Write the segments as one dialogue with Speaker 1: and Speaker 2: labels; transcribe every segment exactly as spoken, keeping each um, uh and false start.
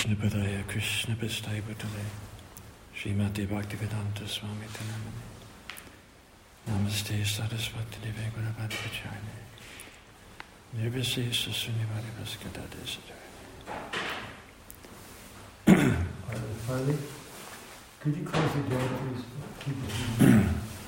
Speaker 1: Krishna Padaya Krishna Pistaya Bhutale Srimati Bhaktivedanta Swami Tanamani Namaste Saraswati Deve Gunabhati Pacharne Nirvase Sasunivadi Vaskadade Sadhari.
Speaker 2: Finally, could you close the door, please? Keep it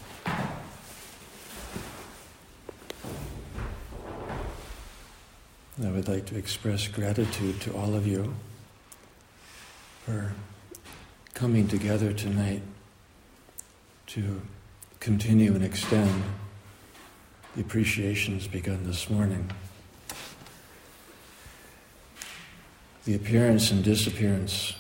Speaker 1: I would like to express gratitude to all of you for coming together tonight to continue and extend the appreciations begun this morning. The appearance and disappearance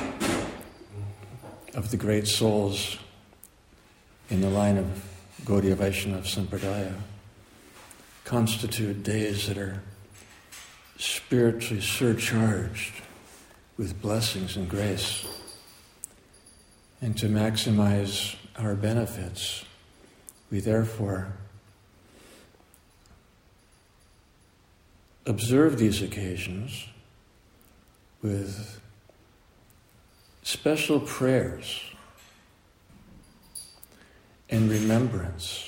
Speaker 1: of the great souls in the line of Gaudiya Vaishnava Sampradaya constitute days that are spiritually surcharged with blessings and grace. And to maximize our benefits, we therefore observe these occasions with special prayers and remembrance,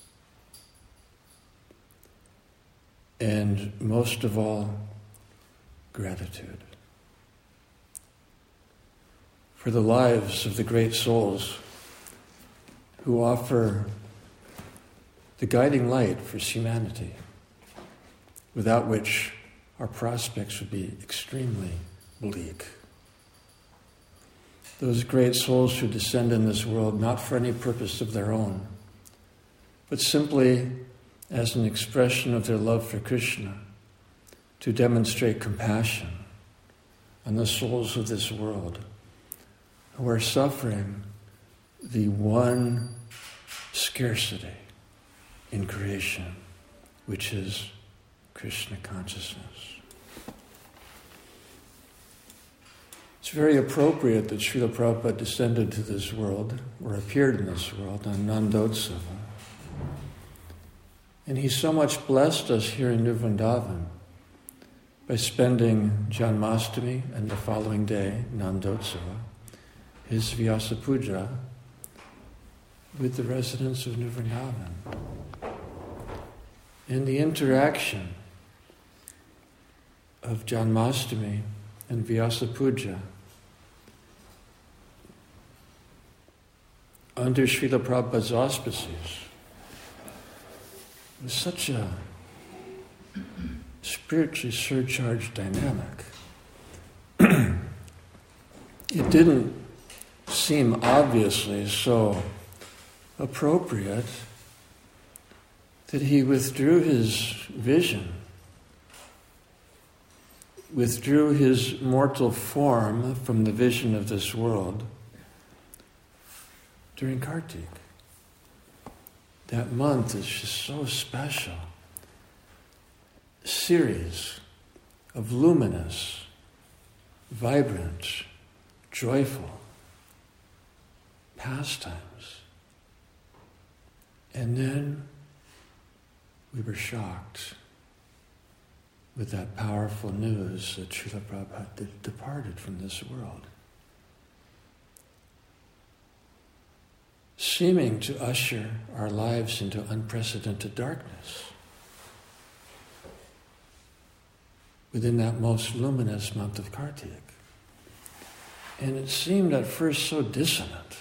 Speaker 1: and most of all, gratitude for the lives of the great souls who offer the guiding light for humanity, without which our prospects would be extremely bleak. Those great souls who descend in this world not for any purpose of their own, but simply as an expression of their love for Krishna, to demonstrate compassion on the souls of this world who are suffering the one scarcity in creation, which is Krishna consciousness. It's very appropriate that Srila Prabhupada descended to this world, or appeared in this world, on Nandotsava. And he so much blessed us here in New Vrindavan by spending Janmashtami and the following day, Nandotsava, his Vyasa Puja, with the residents of New Vrindavan. And the interaction of Janmashtami and Vyasa Puja under Srila Prabhupada's auspices was such a spiritually surcharged dynamic. It didn't seem obviously so appropriate that he withdrew his vision, withdrew his mortal form from the vision of this world during Kartik. That month is just so special. A series of luminous, vibrant, joyful pastimes. And then we were shocked with that powerful news that Srila Prabhupada had departed from this world, seeming to usher our lives into unprecedented darkness within that most luminous month of Kartik. And it seemed at first so dissonant.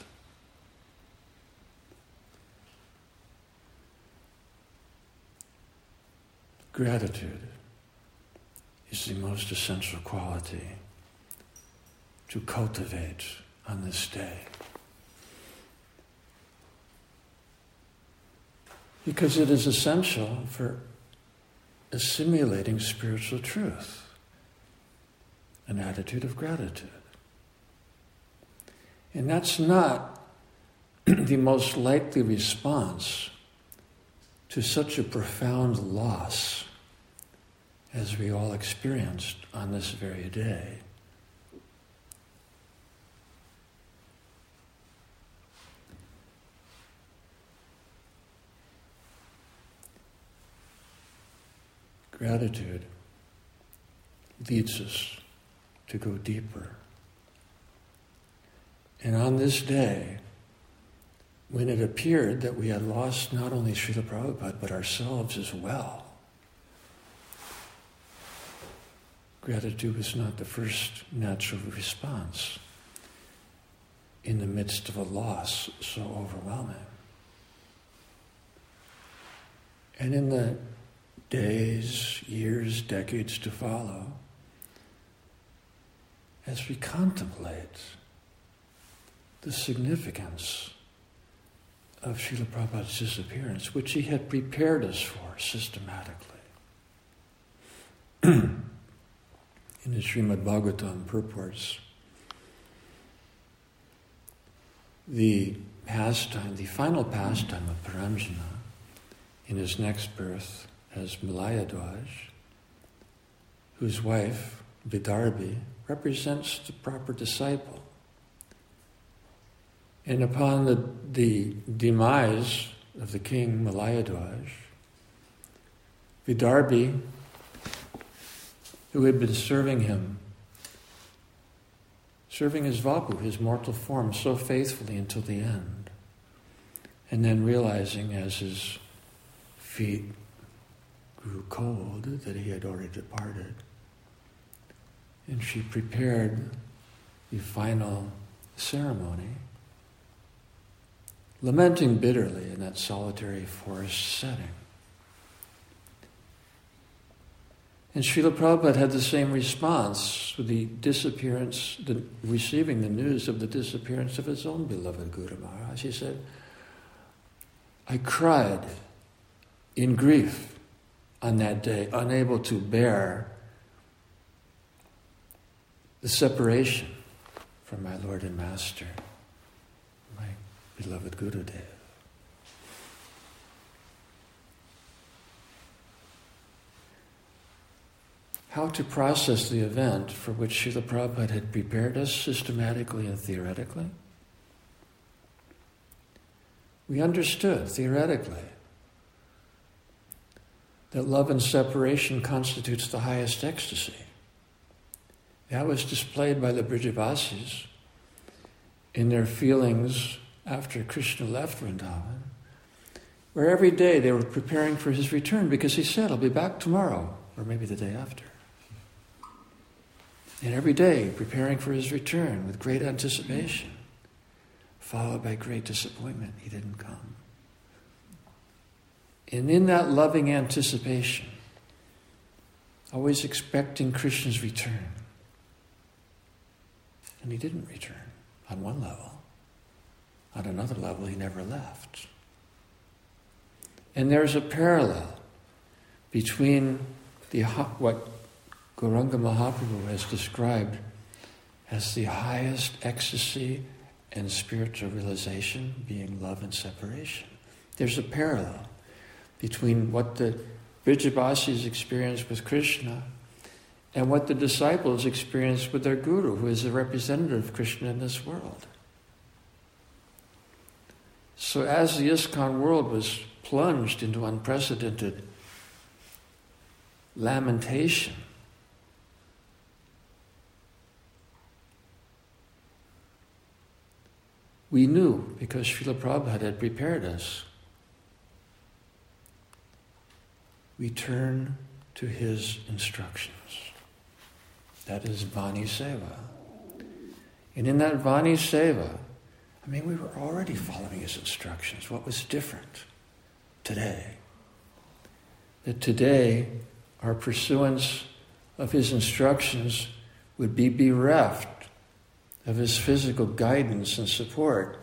Speaker 1: Gratitude is the most essential quality to cultivate on this day. Because it is essential for assimilating spiritual truth, an attitude of gratitude. And that's not the most likely response to such a profound loss as we all experienced on this very day. Gratitude leads us to go deeper. And on this day, when it appeared that we had lost not only Srila Prabhupada, but ourselves as well, gratitude was not the first natural response in the midst of a loss so overwhelming. And in the days, years, decades to follow, as we contemplate the significance of Srila Prabhupada's disappearance, which he had prepared us for systematically. In the Srimad Bhagavatam purports, the pastime, the final pastime of Paramjana in his next birth as Malayadwaj, whose wife, Vidarbhi, represents the proper disciple. And upon the, the demise of the king Malayadwaj, Vidarbhi, who had been serving him, serving his Vapu, his mortal form, so faithfully until the end, and then realizing as his feet grew cold that he had already departed, and she prepared the final ceremony, lamenting bitterly in that solitary forest setting. And Srila Prabhupada had the same response to the disappearance, the, receiving the news of the disappearance of his own beloved Guru Maharaj. He said, I cried in grief on that day, unable to bear the separation from my Lord and Master, my beloved Gurudev. How to process the event for which Srila Prabhupada had prepared us systematically and theoretically? We understood theoretically that love and separation constitutes the highest ecstasy. That was displayed by the Brijavasis in their feelings after Krishna left Vrindavan, where every day they were preparing for his return because he said, I'll be back tomorrow, or maybe the day after. And every day preparing for his return with great anticipation, followed by great disappointment. He didn't come. And in that loving anticipation, always expecting Krishna's return, and he didn't return on one level. On another level, he never left. And there's a parallel between the what Gauranga Mahaprabhu has described as the highest ecstasy and spiritual realization, being love and separation. There's a parallel between what the Brijavasis experienced with Krishna and what the disciples experienced with their Guru, who is the representative of Krishna in this world. So as the ISKCON world was plunged into unprecedented lamentation, we knew, because Srila Prabhupada had prepared us, we turn to his instructions. That is Vani Seva. And in that Vani Seva, I mean, we were already following his instructions. What was different today? That today, our pursuance of his instructions would be bereft of his physical guidance and support.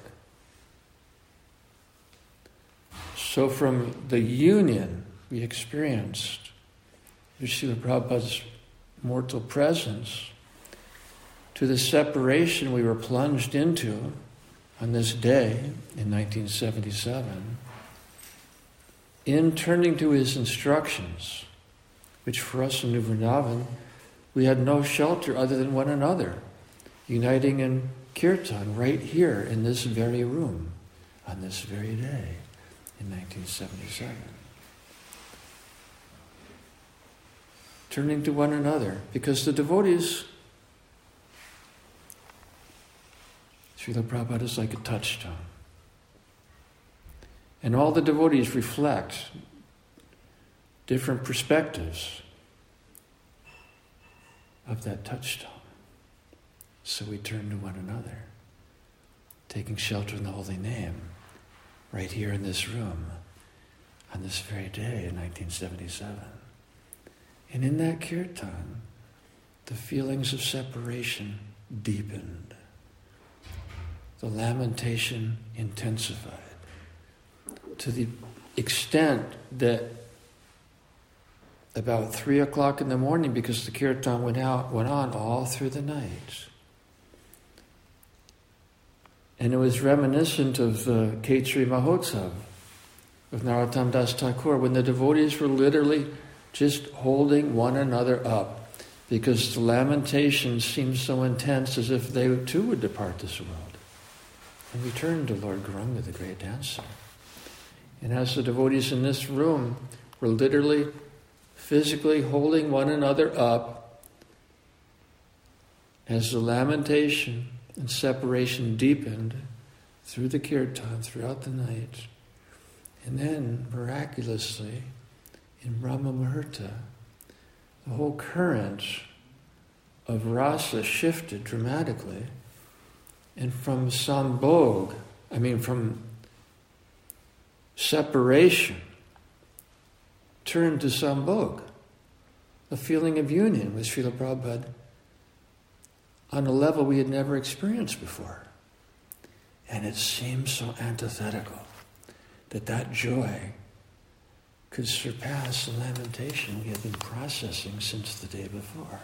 Speaker 1: So from the union we experienced with Srila Prabhupada's mortal presence to the separation we were plunged into on this day in nineteen seventy-seven, in turning to his instructions, which for us in New Vrindavan, we had no shelter other than one another, uniting in kirtan right here in this very room on this very day in nineteen seventy-seven. Turning to one another, because the devotees Srila Prabhupada is like a touchstone. And all the devotees reflect different perspectives of that touchstone. So we turn to one another, taking shelter in the holy name, right here in this room, on this very day in nineteen seventy-seven. And in that kirtan, the feelings of separation deepened. The lamentation intensified to the extent that about three o'clock in the morning, because the kirtan went out, went on all through the night. And it was reminiscent of the Khetri Mahotsav of Narottam Das Thakur, when the devotees were literally just holding one another up, because the lamentation seemed so intense, as if they too would depart this world and return to Lord Gauranga, the great dancer. And as the devotees in this room were literally, physically holding one another up, as the lamentation and separation deepened through the kirtan, throughout the night, and then, miraculously, in Brahma Muhurta, the whole current of rasa shifted dramatically, and from sambhog, I mean from separation, turned to sambhog, a feeling of union with Srila Prabhupada on a level we had never experienced before. And it seemed so antithetical that that joy could surpass the lamentation we had been processing since the day before.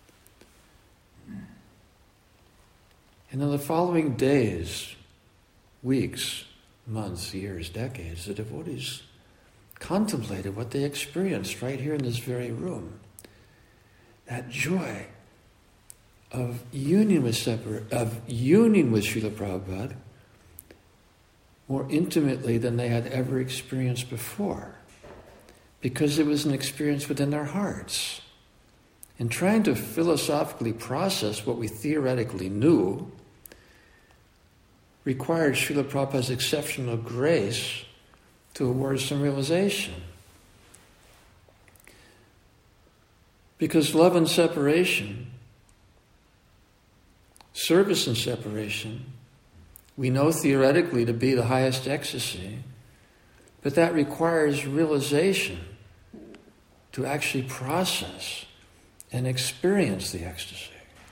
Speaker 1: And in the following days, weeks, months, years, decades, the devotees contemplated what they experienced right here in this very room. That joy of union with separ- of union with Srila Prabhupada more intimately than they had ever experienced before, because it was an experience within their hearts. And trying to philosophically process what we theoretically knew required Srila Prabhupada's exceptional grace to award some realization. Because love and separation, service and separation, we know theoretically to be the highest ecstasy, but that requires realization to actually process and experience the ecstasy.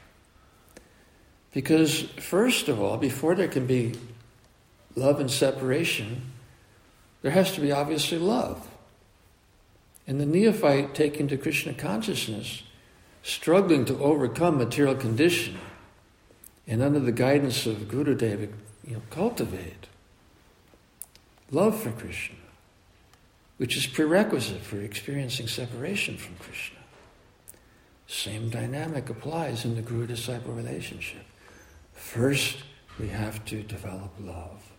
Speaker 1: Because first of all, before there can be love and separation, there has to be obviously love. And the neophyte taking to Krishna consciousness, struggling to overcome material conditioning, and under the guidance of Gurudev, you know, cultivate love for Krishna, which is prerequisite for experiencing separation from Krishna. Same dynamic applies in the guru-disciple relationship. First, we have to develop love,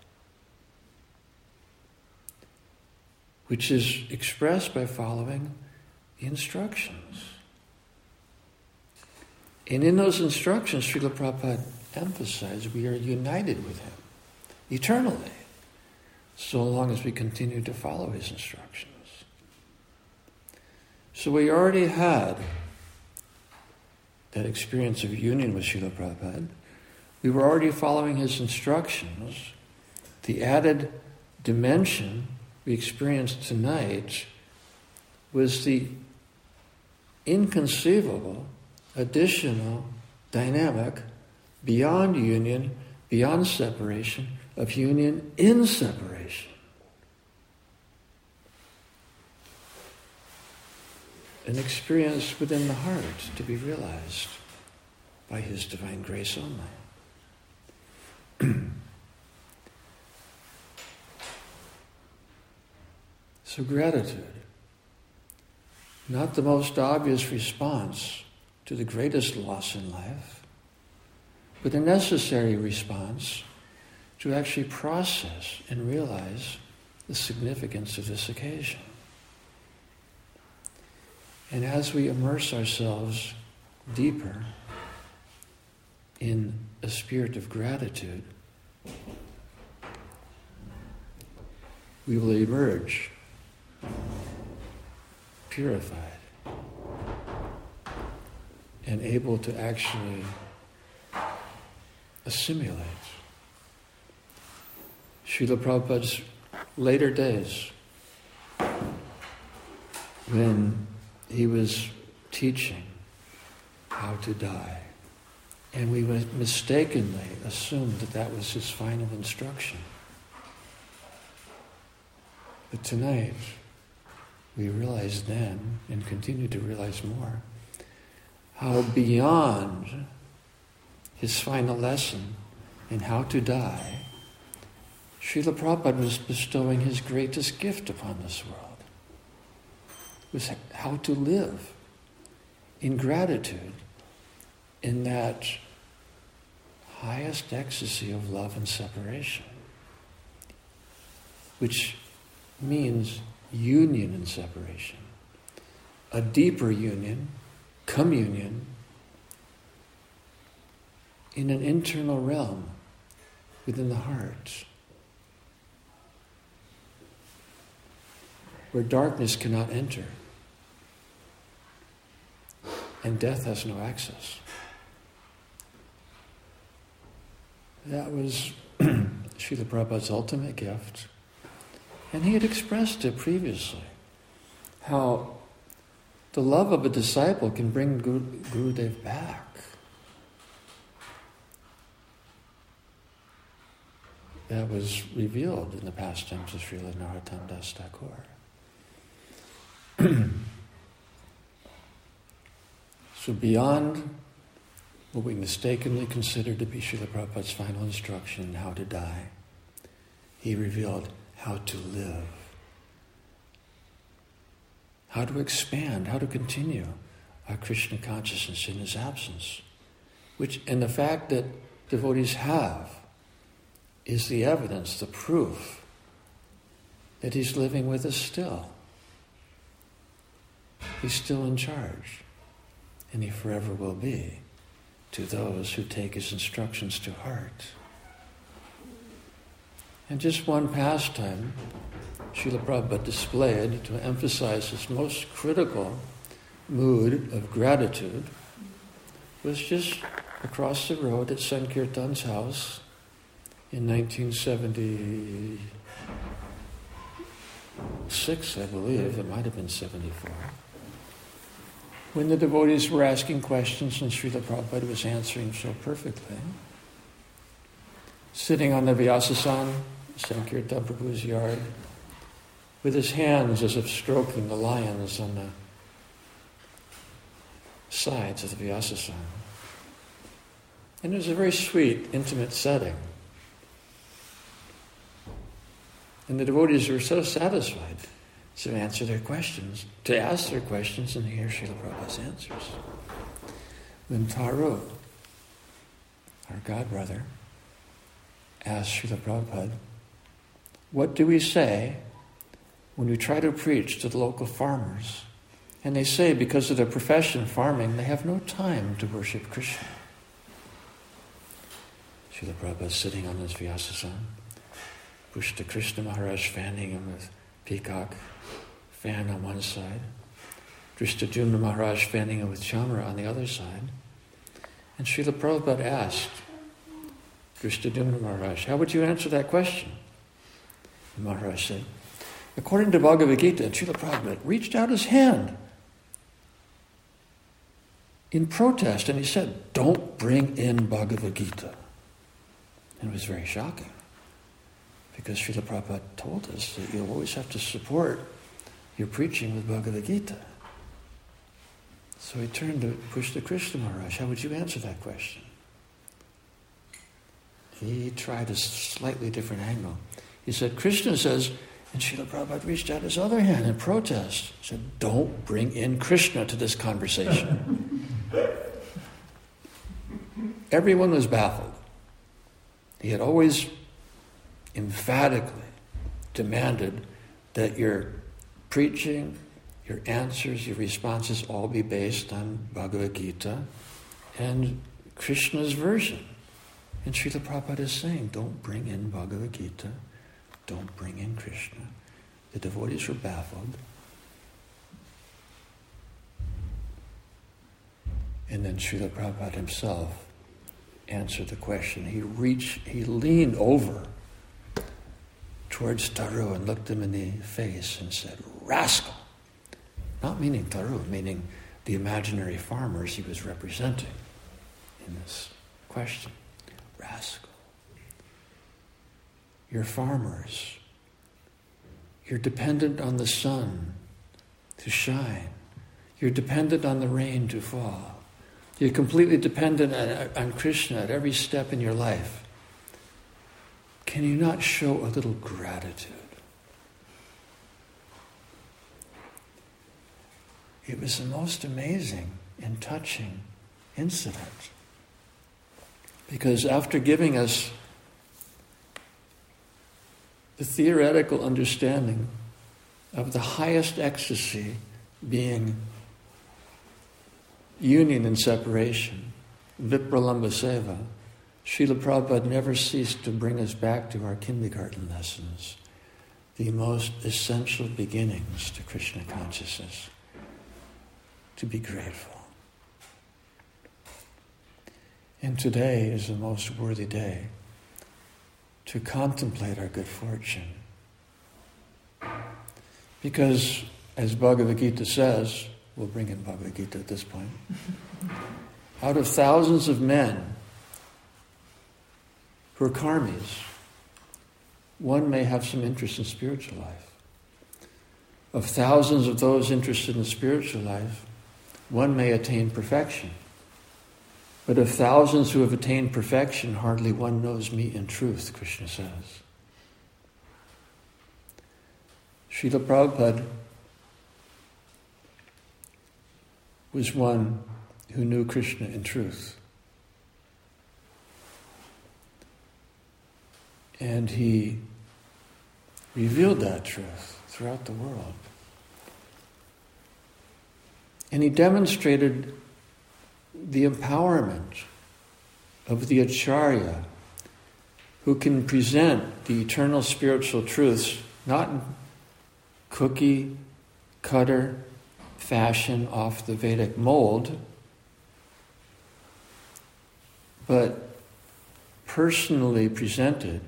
Speaker 1: which is expressed by following the instructions. And in those instructions, Srila Prabhupada emphasized we are united with him eternally, so long as we continue to follow his instructions. So we already had that experience of union with Srila Prabhupada. We were already following his instructions. The added dimension we experienced tonight was the inconceivable additional dynamic beyond union, beyond separation, of union in separation. An experience within the heart to be realized by his divine grace only. So gratitude, not the most obvious response to the greatest loss in life, but a necessary response to actually process and realize the significance of this occasion. And as we immerse ourselves deeper in a spirit of gratitude we will emerge purified and able to actually assimilate. Srila Prabhupada's later days, when he was teaching how to die, and we mistakenly assumed that that was his final instruction. But tonight, we realize then, and continue to realize more, how beyond his final lesson in how to die, Srila Prabhupada was bestowing his greatest gift upon this world. It was how to live in gratitude, in that highest ecstasy of love and separation, which means union and separation, a deeper union, communion, in an internal realm within the heart, where darkness cannot enter and death has no access. That was Srila Prabhupada's ultimate gift. And he had expressed it previously, how the love of a disciple can bring Guru, Gurudev back. That was revealed in the pastimes of Srila Narottam Das Thakur. So beyond what we mistakenly considered to be Srila Prabhupada's final instruction in how to die, he revealed how to live, how to expand, how to continue our Krishna consciousness in his absence, which, and the fact that devotees have, is the evidence, the proof that he's living with us still. He's still in charge, and he forever will be to those who take his instructions to heart. And just one pastime Srila Prabhupada displayed to emphasize his most critical mood of gratitude was just across the road at Sankirtan's house in nineteen seventy-six, I believe. It might have been seventy-four. When the devotees were asking questions and Srila Prabhupada was answering so perfectly. Sitting on the Vyasasana, Sankirtan Prabhu's yard, with his hands as if stroking the lions on the sides of the Vyasasana. And it was a very sweet, intimate setting. And the devotees were so satisfied to answer their questions, to ask their questions and hear Srila Prabhupada's answers. When Taru, our godbrother, asked Srila Prabhupada, what do we say when we try to preach to the local farmers? And they say because of their profession, farming, they have no time to worship Krishna. Srila Prabhupada sitting on his Vyasasana, Pushta Krishna Maharaj fanning him with peacock fan on one side, Drishtadyumna Maharaj fanning him with chamra on the other side. And Srila Prabhupada asked Drishtadyumna Maharaj, how would you answer that question? And Maharaj said, according to Bhagavad Gita, Srila Prabhupada reached out his hand in protest, and he said, don't bring in Bhagavad Gita. And it was very shocking, because Srila Prabhupada told us that you'll always have to support your preaching with Bhagavad Gita. So he turned to Pushta Krishna Maharaj, how would you answer that question? He tried a slightly different angle. He said, Krishna says, and Srila Prabhupada reached out his other hand in protest. He said, don't bring in Krishna to this conversation. Everyone was baffled. He had always emphatically demanded that your preaching, your answers, your responses all be based on Bhagavad Gita and Krishna's version And Srila Prabhupada is saying, don't bring in Bhagavad Gita, don't bring in Krishna. The devotees were baffled. And then Srila Prabhupada himself answered the question. He reached, he leaned over towards Taru and looked him in the face and said, rascal. Not meaning Taru, meaning the imaginary farmers he was representing in this question. Rascal. You're farmers. You're dependent on the sun to shine. You're dependent on the rain to fall. You're completely dependent on Krishna at every step in your life. Can you not show a little gratitude? It was the most amazing and touching incident. Because after giving us the theoretical understanding of the highest ecstasy being union and separation, Vipralambha Seva, Srila Prabhupada never ceased to bring us back to our kindergarten lessons, the most essential beginnings to Krishna consciousness, to be grateful. And today is the most worthy day to contemplate our good fortune. Because, as Bhagavad Gita says, we'll bring in Bhagavad Gita at this point, out of thousands of men who are karmis, one may have some interest in spiritual life. Of thousands of those interested in spiritual life, one may attain perfection. But of thousands who have attained perfection, hardly one knows me in truth, Krishna says. Srila Prabhupada was one who knew Krishna in truth. And he revealed that truth throughout the world. And he demonstrated the empowerment of the Acharya who can present the eternal spiritual truths not in cookie cutter fashion off the Vedic mold, but personally presented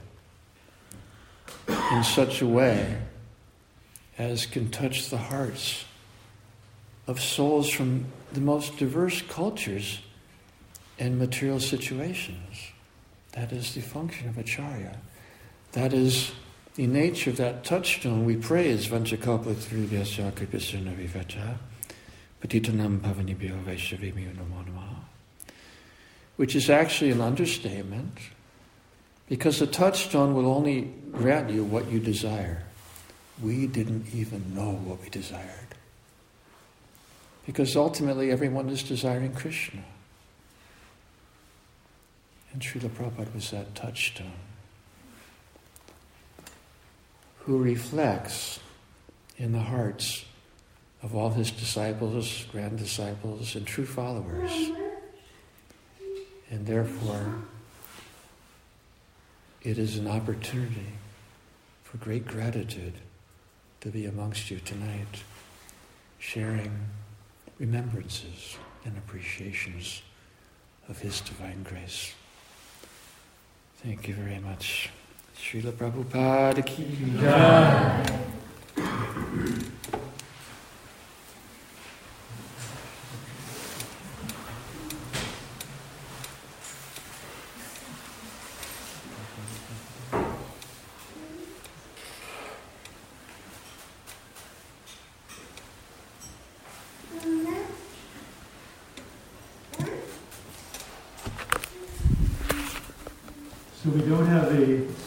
Speaker 1: in such a way as can touch the hearts of souls from the most diverse cultures and material situations. That is the function of Acharya. That is the nature of that touchstone we praise, Vanchakalpatarubhyasya Kripasya Vivacha, Patitanam Pavanibhyo Vaishavimyo Namo Namaha, which is actually an understatement, because the touchstone will only grant you what you desire. We didn't even know what we desired. Because ultimately everyone is desiring Krishna. And Srila Prabhupada was that touchstone who reflects in the hearts of all his disciples, grand disciples, and true followers. And therefore, it is an opportunity for great gratitude to be amongst you tonight, sharing remembrances and appreciations of his divine grace. Thank you very much. Srila Prabhupada ki jai.
Speaker 2: So we don't have a